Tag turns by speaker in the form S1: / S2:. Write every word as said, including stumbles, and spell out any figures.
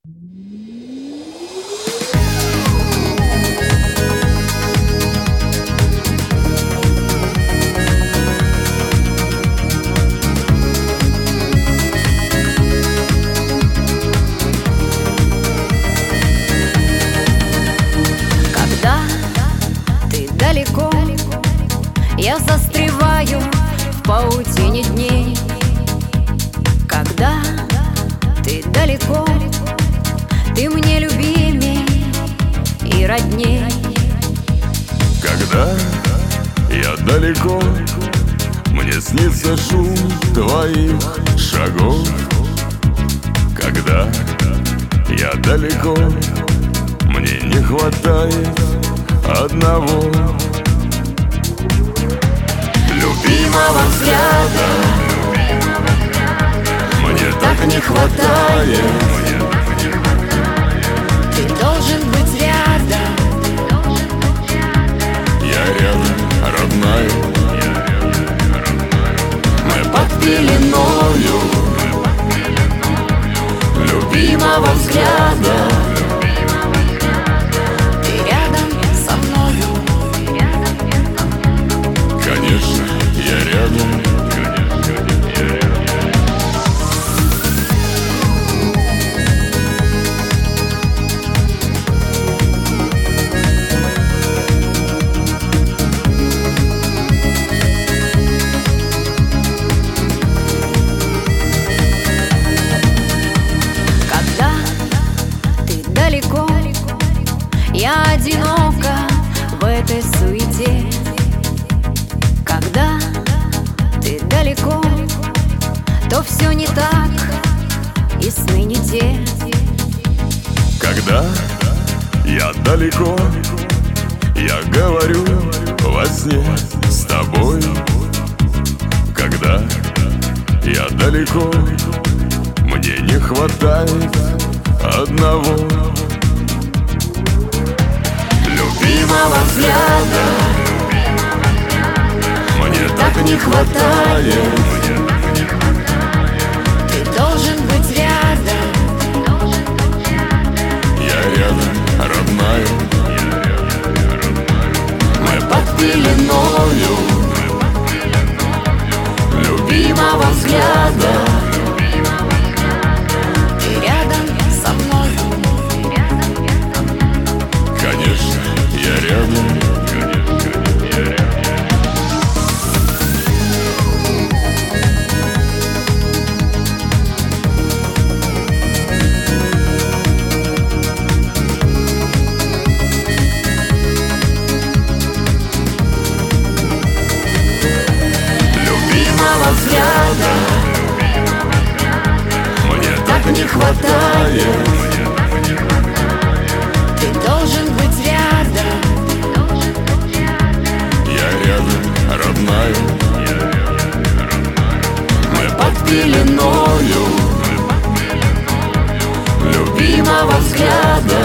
S1: Далеко я застреваю в паутине дней. Когда ты далеко, ты мне любимей и родней.
S2: Когда я далеко, мне снится шум твоих шагов. Когда я далеко, мне не хватает одного любимого взгляда. Мне так не хватает.
S1: Ты должен быть рядом.
S2: Я рядом, родная. Мы под пеленою любимого взгляда. Конечно, я рядом.
S1: Когда ты далеко, я одинока в этой суете. Когда ты далеко, то все не так, и сны не те.
S2: Когда я далеко, я говорю во сне с тобой. Когда я далеко, мне не хватает одного любимого взгляда. Мне так не хватает.
S1: Ты должен быть рядом.
S2: Я рядом, родная. Мы под пеленою любимого взгляда.
S1: Ты рядом со мною.
S2: Конечно, я рядом. Взгляда мне так не хватает.
S1: Ты должен быть рядом.
S2: Я рядом, родная. Мы под пеленою любимого взгляда.